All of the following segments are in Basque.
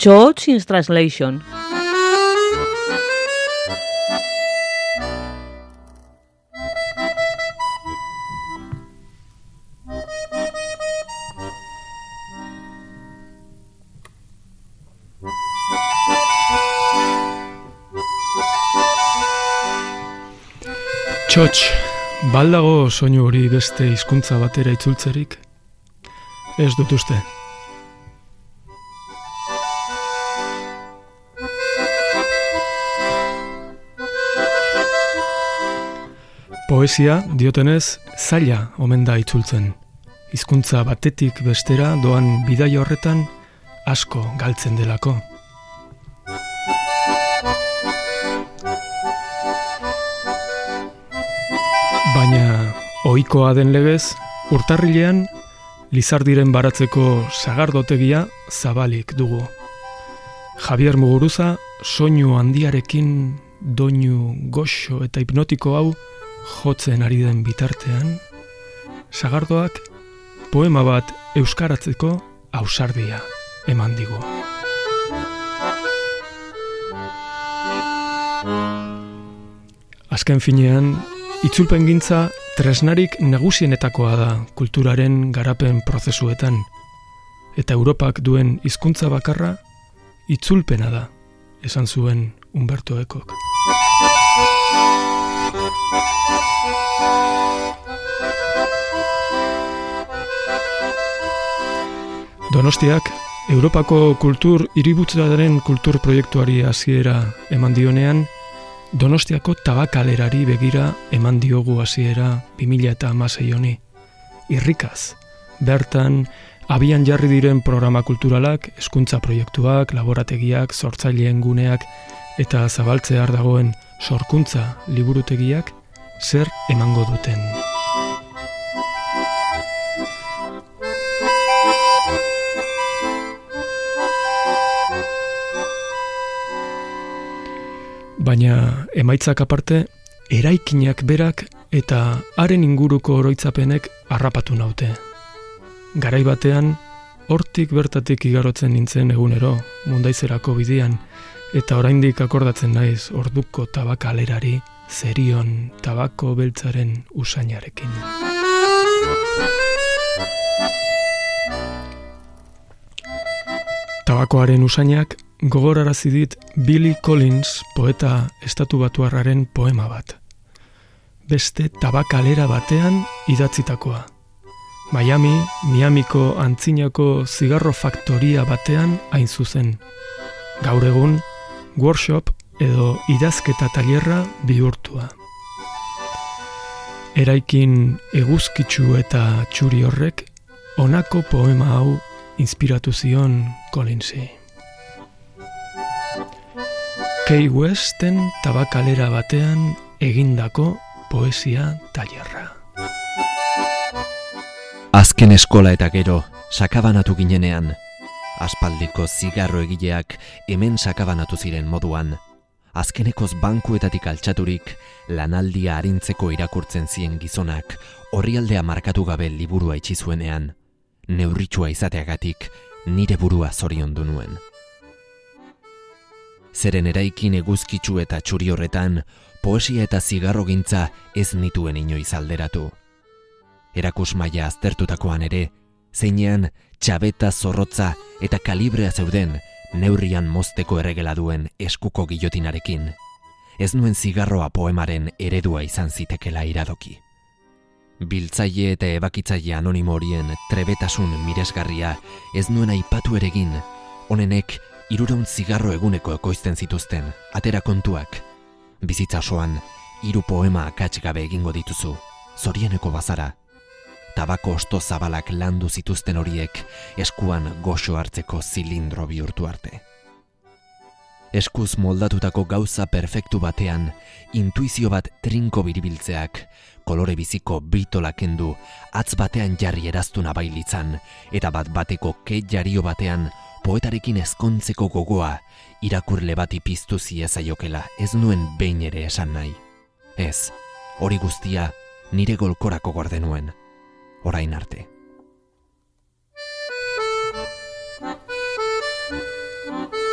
Church in Translation. Txotx, baldago soinu hori beste hizkuntza batera itzultzerik? Ez dut uste. Poesia, diotenez, zaila omen da itzultzen. Hizkuntza batetik bestera doan bidaia horretan asko galtzen delako. Baina, ohikoa den legez, urtarrilean, Lizardiren baratzeko sagardotegia zabalik dugu. Javier Muguruza, soinu handiarekin doinu goxo eta hipnotiko hau jotzen ari den bitartean, sagardoak poema bat euskaratzeko ausardia eman digu. Azken finean, itzulpengintza tresnarik nagusienetakoa da kulturaren garapen prozesuetan, eta Europak duen hizkuntza bakarra itzulpena da, esan zuen Umberto Ecok. Donostiak Europako kultur hiributzaren kultur proiektuari hasiera eman dionean, Donostiako tabakalerari begira eman diogu hasiera 2016 honi. Irrikaz, bertan abian jarri diren programa kulturalak, hezkuntza proiektuak, laborategiak, sortzaileen guneak eta zabaltzear dagoen sorkuntza liburutegiak zer emango duten. Baina emaitzak aparte, eraikinak berak eta haren inguruko oroitzapenek harrapatu naute. Garai batean, hortik bertatik igarotzen nintzen egunero, Mundaizerako bidean, eta oraindik akordatzen naiz orduko tabakalerari zerion tabako beltzaren usainarekin. Tabakoaren usainak gogorarazi dit Billy Collins poeta estatubatuarraren poema bat. Beste tabakalera batean idatzitakoa. Miamiko antzinako zigarro faktoria batean hain zuzen. Gaur egun, workshop edo idazketa tailerra bihurtua. Eraikin eguzkitsu eta txuri horrek honako poema hau inspiratu zion Collinsi. Key Westen tabakalera batean egindako poesia tailerra. Azken eskola eta gero, sakabanatu ginenean. Aspaldiko zigarro egileak hemen sakabanatu ziren moduan. Azkenekoz bankuetatik altxaturik, lanaldia arintzeko irakurtzen zien gizonak, orrialdea markatu gabe liburua itxi zuenean. Neurritxua izateagatik, nire burua zoriondu nuen. Zeren eraikin eguzkitsu eta txuri horretan, poesia eta zigarrogintza ez nituen inoiz alderatu. Erakusmaia aztertutakoan ere, zeinean txabeta zorrotza eta kalibrea zeuden neurrian mozteko erregela duen eskuko gillotinarekin. Ez nuen zigarroa poemaren eredua izan zitekela iradoki. Biltzaile eta ebakitzaile anonimo horien trebetasun miresgarria ez nuen aipatu eregin, honenek 300 zigarro eguneko ekoizten zituzten, atera kontuak. Bizitza osoan, 3 poema akats gabe egingo dituzu, zorieneko bazara. Tabako osto zabalak landu zituzten horiek eskuan goxo hartzeko zilindro bihurtu arte. Eskuz moldatutako gauza perfektu batean, intuizio bat trinko biribiltzeak, kolore biziko bitola kendu, atz batean jarri eraztuna bailitzan, eta bat-bateko ke jario batean, poetarekin ezkontzeko gogoa, irakurle bati piztu ziezaiokela, ez nuen behin ere esan nahi. Ez, hori guztia nire golkorako gorde nuen, orain arte.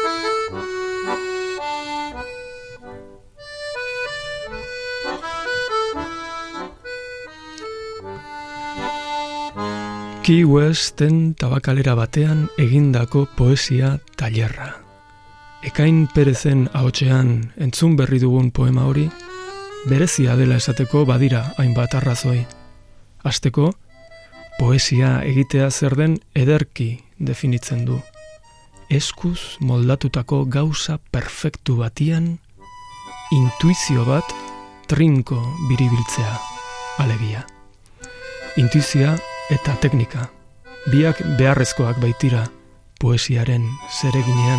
Key Westen tabakalera batean egindako poesia tailerra. Ekain Perezen ahotsean entzun berri dugun poema hori, berezia dela esateko badira hainbat arrazoi. Hasteko, poesia egitea zer den ederki definitzen du. Eskuz moldatutako gauza perfektu batian, intuizio bat trinko biribiltzea, alegia. Intuizioa eta teknika, biak beharrezkoak baitira poesiaren zereginean.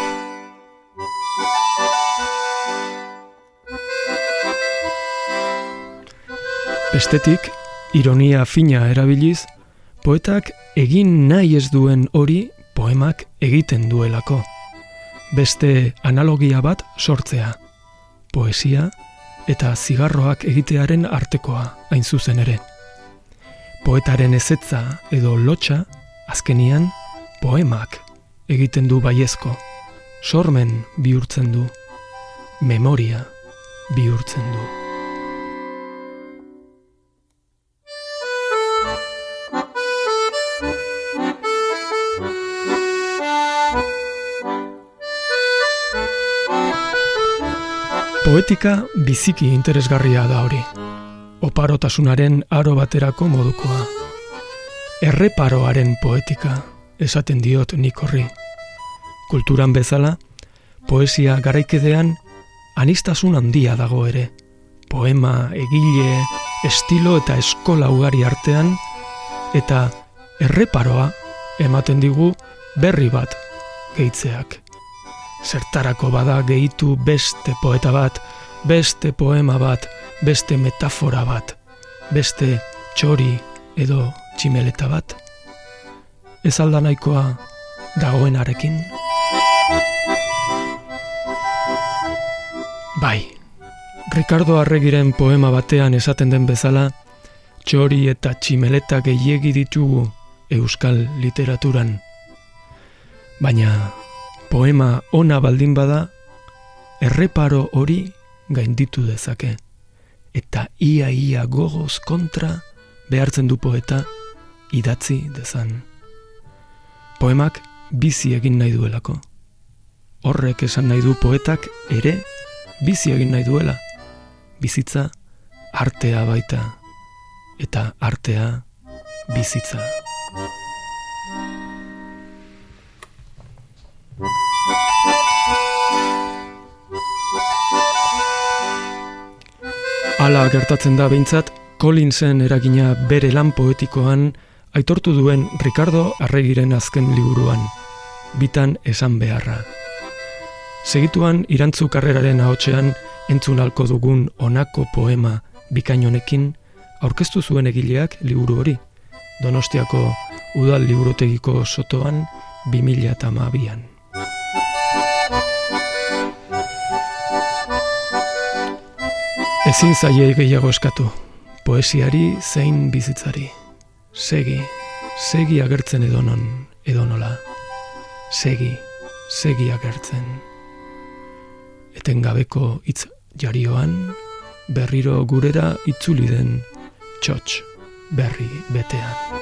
Bestetik, ironia fina erabiliz, poetak egin nahi ez duen hori poemak egiten duelako. Beste analogia bat sortzea, poesia eta zigarroak egitearen artekoa hain zuzen ere. Poetaren ezetza edo lotxa, azkenian, poemak egiten du baiezko, sormen bihurtzen du, memoria bihurtzen du. Poetika biziki interesgarria da hori. Oparotasunaren aro baterako modukoa. Erreparoaren poetika, esaten diot nik horri. Kulturan bezala, poesia garaikedean anistasun handia dago ere. Poema, egile, estilo eta eskola ugari artean, eta erreparoa ematen digu berri bat gehitzeak. Zertarako bada gehitu beste poeta bat, beste poema bat, beste metafora bat, beste txori edo tximeleta bat? Ez alda nahikoa dagoenarekin? Bai, Ricardo Arregiren poema batean esaten den bezala, txori eta tximeleta gehiegi ditugu euskal literaturan. Baina poema ona baldin bada, erreparo hori gainditu dezake. Eta ia gogoz kontra behartzen du poeta idatzi dezan. Poemak bizi egin nahi duelako. Horrek esan nahi du poetak ere bizi egin nahi duela. Bizitza artea baita, eta artea bizitza. Hala gertatzen da behintzat, Collinsen eragina bere lan poetikoan aitortu duen Ricardo Arregiren azken liburuan, bitan esan beharra. Segituan irantzu karreraren ahotsean entzun halko dugun honako poema bikain honekin aurkeztu zuen egileak liburu hori, Donostiako Udal Liburutegiko sotoan 2012an. Ezin zaie gehiago eskatu, poesiari zein bizitzari. Segi agertzen edonon, edonola. Segi agertzen. Etengabeko hitz jarioan, berriro gurera itzuli den txotx berri betean.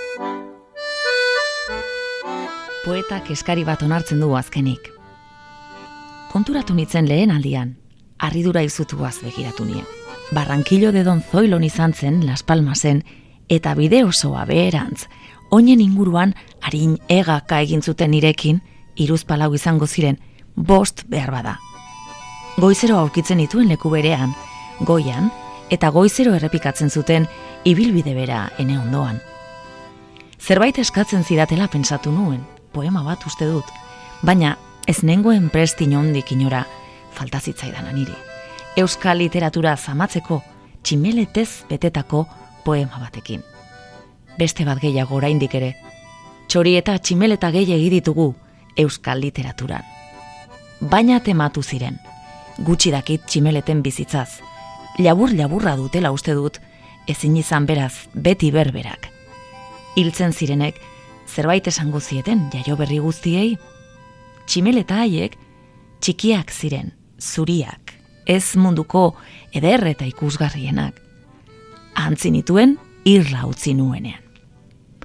Poetak eskari bat onartzen du azkenik. Konturatu nitzen lehen aldian, harridura izutuaz begiratu nien. Barrankillo de Don Zoilon izan zen, Las Palmasen, eta bide osoa beherantz, oinen inguruan harin egaka egin zuten nirekin, 3 izango ziren, 5 behar bada. Goizero aurkitzen dituen leku berean, goian, eta goizero errepikatzen zuten ibilbide bera ene ondoan. Zerbait eskatzen zidatela pentsatu nuen, poema bat uste dut, baina ez nengoen prest inondik inora falta zitzaidan niri. Euskal literatura zamatzeko tximeletez betetako poema batekin. Beste bat gehiago oraindik ere, txori eta tximeleta gehiegi ditugu euskal literaturan. Baina tematu ziren, gutxi dakit tximeleten bizitzaz, labur-laburra dutela uste dut, ezin izan beraz beti berberak. Hiltzen zirenek, zerbait esango zieten jaio berri guztiei? Tximeleta haiek txikiak ziren, zuriak, ez munduko eder eta ikusgarrienak. Antzi nituen irla utzi nuenean.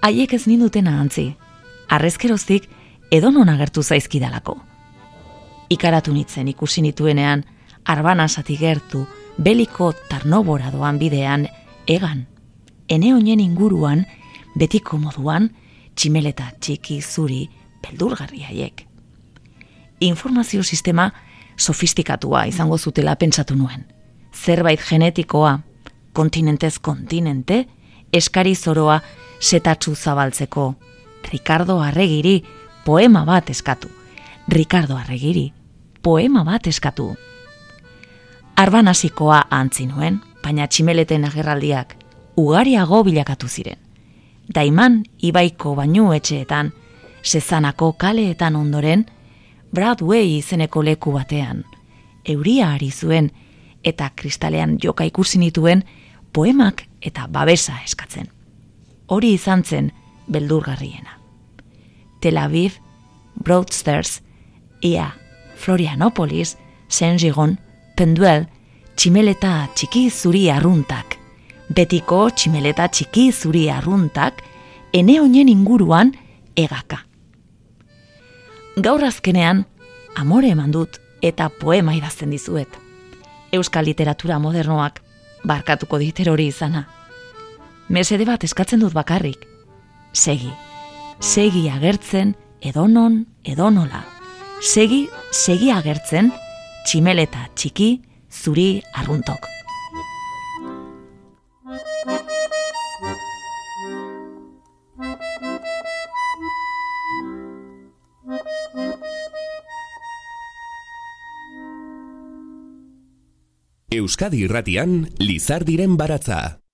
haiek ez ninduten ahantzi, arrezkeroztik edonon agertu zaizkidalako. Ikaratu nitzen ikusi nituenean, Arbanasatik gertu, beliko Tarnobora doan bidean, egan, ene oinen inguruan, betiko moduan, tximeleta txiki zuri beldurgarri haiek. Informazio sistema sofistikatua izango zutela pentsatu nuen. Zerbait genetikoa, kontinentez kontinente, eskari zoroa setatsu zabaltzeko. Ricardo Arregiri poema bat eskatu. Ricardo Arregiri poema bat eskatu. Arbanasikoa antzi nuen, baina tximeleten agerraldiak ugariago bilakatu ziren. Daiman ibaiko bainu etxeetan, Sezanako kaleetan ondoren, Broadway izeneko leku batean, euria ari zuen eta kristalean joka ikusi nituen poemak eta babesa eskatzen. Hori izan zen beldurgarriena. Tel Aviv, Broadstairs, ia Florianopolis, Saint-Giron, Penduel, tximeleta txiki zuri arruntak. Betiko tximeleta txiki zuri arruntak, ene oinen inguruan egaka. Gaur azkenean, amore eman dut eta poema idazten dizuet. Euskal literatura modernoak barkatuko dit hori izana. Mesede bat eskatzen dut bakarrik. Segi agertzen edonon edonola. Segi agertzen tximeleta txiki zuri arruntok. Euskadi Irratian, Lizardiren baratza.